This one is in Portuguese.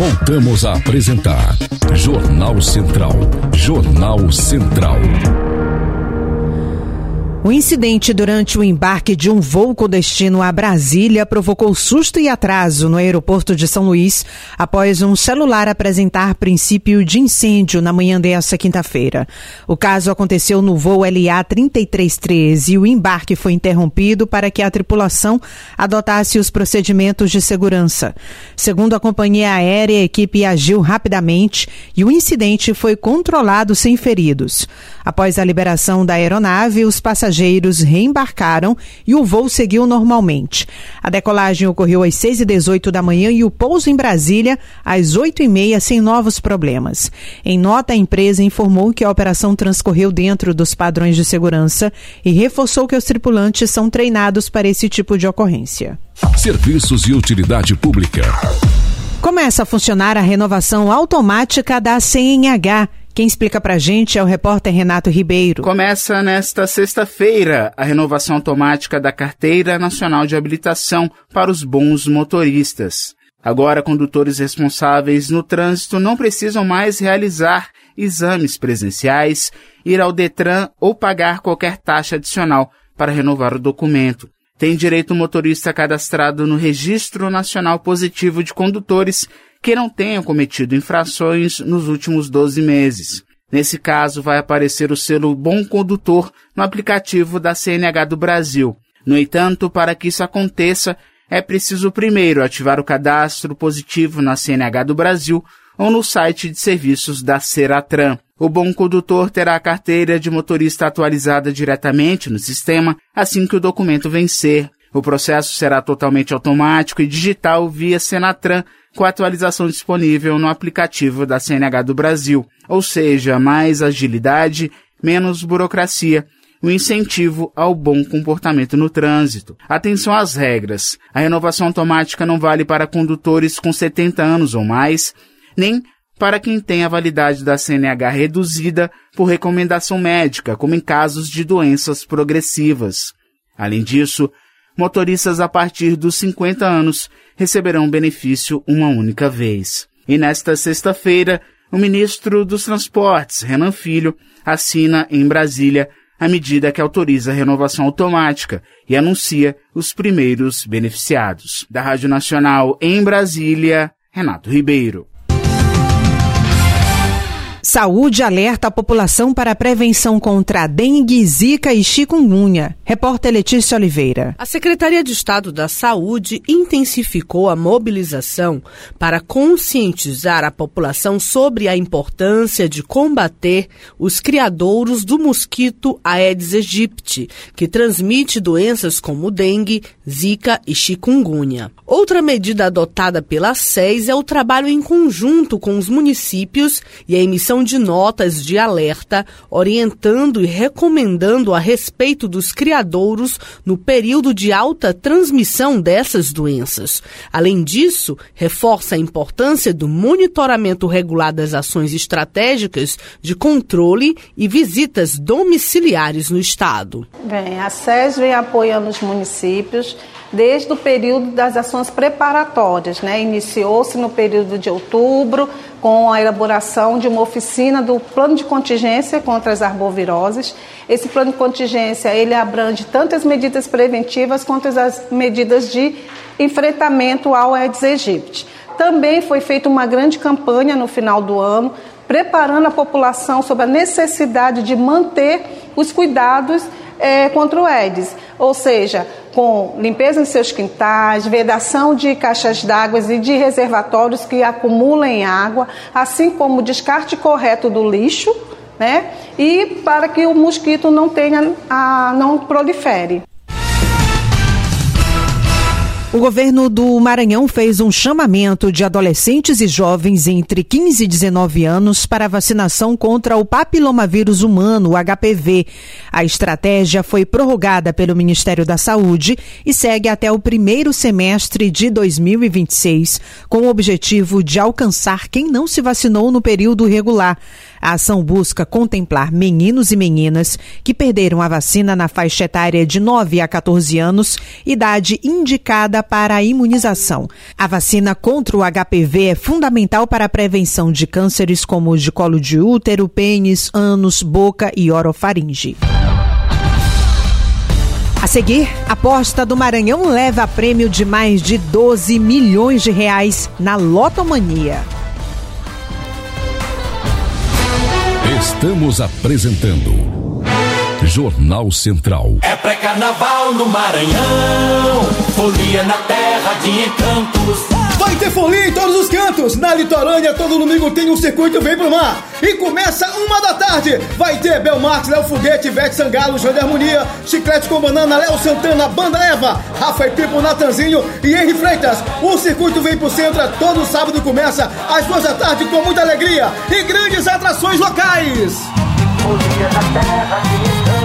Voltamos a apresentar Jornal Central. Jornal Central. O incidente durante o embarque de um voo com destino a Brasília provocou susto e atraso no aeroporto de São Luís após um celular apresentar princípio de incêndio na manhã desta quinta-feira. O caso aconteceu no voo LA 3313 e o embarque foi interrompido para que a tripulação adotasse os procedimentos de segurança. Segundo a companhia aérea, a equipe agiu rapidamente e o incidente foi controlado sem feridos. Após a liberação da aeronave, os passageiros reembarcaram e o voo seguiu normalmente. A decolagem ocorreu às 6h18 da manhã e o pouso em Brasília às 8h30 sem novos problemas. Em nota, a empresa informou que a operação transcorreu dentro dos padrões de segurança e reforçou que os tripulantes são treinados para esse tipo de ocorrência. Serviços e utilidade pública. Começa a funcionar a renovação automática da CNH. Quem explica pra gente é o repórter Renato Ribeiro. Começa nesta sexta-feira a renovação automática da Carteira Nacional de Habilitação para os bons motoristas. Agora, condutores responsáveis no trânsito não precisam mais realizar exames presenciais, ir ao Detran ou pagar qualquer taxa adicional para renovar o documento. Tem direito o motorista cadastrado no Registro Nacional Positivo de Condutores que não tenham cometido infrações nos últimos 12 meses. Nesse caso, vai aparecer o selo Bom Condutor no aplicativo da CNH do Brasil. No entanto, para que isso aconteça, é preciso primeiro ativar o cadastro positivo na CNH do Brasil ou no site de serviços da Seratran. O Bom Condutor terá a carteira de motorista atualizada diretamente no sistema assim que o documento vencer. O processo será totalmente automático e digital via Senatran, com a atualização disponível no aplicativo da CNH do Brasil, ou seja, mais agilidade, menos burocracia, um incentivo ao bom comportamento no trânsito. Atenção às regras. A renovação automática não vale para condutores com 70 anos ou mais, nem para quem tem a validade da CNH reduzida por recomendação médica, como em casos de doenças progressivas. Além disso, motoristas a partir dos 50 anos receberão benefício uma única vez. E nesta sexta-feira, o ministro dos Transportes, Renan Filho, assina em Brasília a medida que autoriza a renovação automática e anuncia os primeiros beneficiados. Da Rádio Nacional em Brasília, Renato Ribeiro. Saúde alerta a população para a prevenção contra a dengue, zika e chikungunya. Repórter Letícia Oliveira. A Secretaria de Estado da Saúde intensificou a mobilização para conscientizar a população sobre a importância de combater os criadouros do mosquito Aedes aegypti, que transmite doenças como dengue, zika e chikungunya. Outra medida adotada pela SES é o trabalho em conjunto com os municípios e a emissão de notas de alerta, orientando e recomendando a respeito dos criadouros no período de alta transmissão dessas doenças. Além disso, reforça a importância do monitoramento regular das ações estratégicas de controle e visitas domiciliares no Estado. Bem, a SES vem apoiando os municípios desde o período das ações preparatórias, né? Iniciou-se no período de outubro com a elaboração de uma oficina do plano de contingência contra as arboviroses. Esse plano de contingência, ele abrange tanto as medidas preventivas quanto as medidas de enfrentamento ao Aedes aegypti. Também foi feita uma grande campanha no final do ano, preparando a população sobre a necessidade de manter os cuidados contra o Aedes, ou seja, com limpeza em seus quintais, vedação de caixas d'água e de reservatórios que acumulem água, assim como o descarte correto do lixo, né? E para que o mosquito não prolifere. O governo do Maranhão fez um chamamento de adolescentes e jovens entre 15 e 19 anos para a vacinação contra o papilomavírus humano, o HPV. A estratégia foi prorrogada pelo Ministério da Saúde e segue até o primeiro semestre de 2026, com o objetivo de alcançar quem não se vacinou no período regular. A ação busca contemplar meninos e meninas que perderam a vacina na faixa etária de 9 a 14 anos, idade indicada para a imunização. A vacina contra o HPV é fundamental para a prevenção de cânceres como os de colo de útero, pênis, ânus, boca e orofaringe. A seguir, a aposta do Maranhão leva prêmio de mais de 12 milhões de reais na Lotomania. Estamos apresentando Jornal Central. É pré-carnaval no Maranhão, folia na terra de encantos. Vai ter folia em todos os cantos. Na litorânea, todo domingo tem um circuito Vem Pro Mar. E começa 1h da. Vai ter Belmarx, Léo Foguete, Ivete Sangalo, João de Harmonia, Chiclete com Banana, Léo Santana, Banda Eva, Rafa e Pipo, Natanzinho e Henri Freitas. O circuito vem pro centro, todo sábado começa às 2 da tarde com muita alegria e grandes atrações locais. Folia na terra de encantos.